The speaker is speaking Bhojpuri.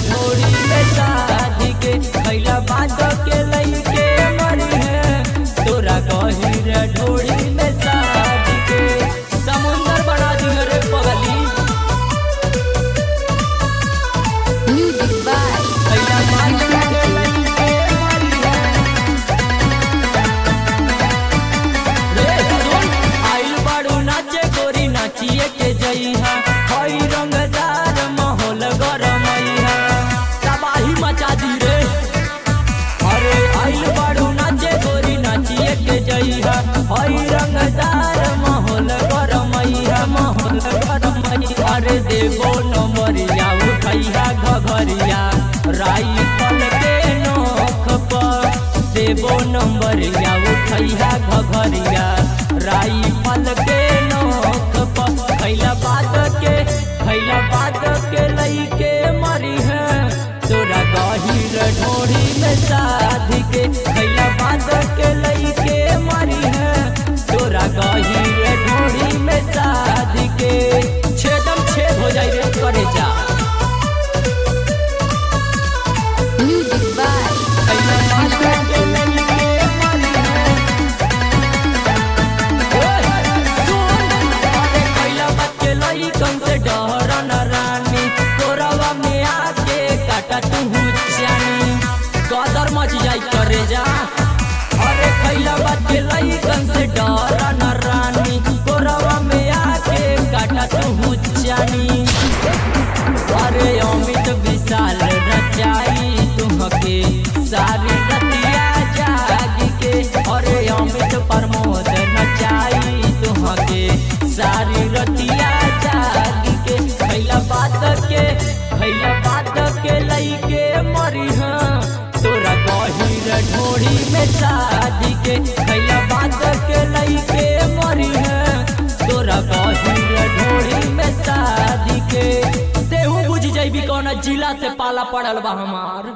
ढोरी में शादी के खैला बाद के लइके मरी है तोरा गहिर ढोरी में शादी के समुंदर बना दियो रे पगली Music by खैला बाद के लइके मरी है रे सुन आइल बाड़ू नाचे गोरी नाचिए के जइहा हई रंगदार माहौल गरमैहा तबाही मचा दी रे अरे आइल बाड़ू नाचे गोरी नाचिए के जइहा हई रंगदार माहौल गरमैहा अरे देवो नंबरिया उठैहा घघरिया राइफल के नोख पर देवो नंबरिया उठैहा घघरिया राइफल के नोख पर खैला बाद के लइके मरी है तोरा गहिर ढोरी में शादी के खैला बाद के लइके मरी है तोरा गहिर ढोरी में शादी के छेदम छेद हो जाई रे करे जा Music by खैला बाद के लइके मरी है ओए सुन अरे खैला बाद के लइकन से डर न रानी तोरावा में आके काटा तू जानी कदर मच जाई करे जा अरे खैला बाद के लइकन से डर न रानी तोरावा में आके काटा तू जानी अरे अमित विशाल रचाई तुमके सारी रतिया जागी के अरे अमित प्रमोद नचाई तुमके सारी रतिया जागी के खैला बाद के लइके मरी हाँ तोरा गहिर ढोरी में शादी के खैला बाद के लइके मरी है तोरा गहिर ढोरी में शादी के तेहू बुझ जइबी कौन जिला से पाला पड़ल बा हमार।